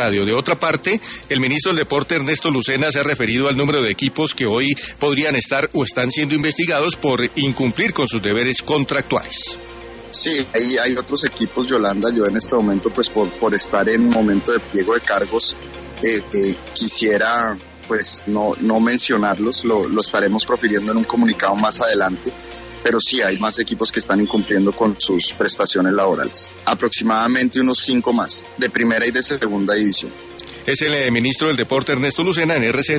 De otra parte, el ministro del Deporte, Ernesto Lucena, se ha referido al número de equipos que hoy podrían estar o están siendo investigados por incumplir con sus deberes contractuales. Sí, hay otros equipos, Yolanda. Yo en este momento, pues por estar en un momento de pliego de cargos, quisiera pues no mencionarlos, lo estaremos profiriendo en un comunicado más adelante, pero sí hay más equipos que están incumpliendo con sus prestaciones laborales, aproximadamente unos 5 más, de primera y de segunda división. Es el ministro del Deporte, Ernesto Lucena, en RCN.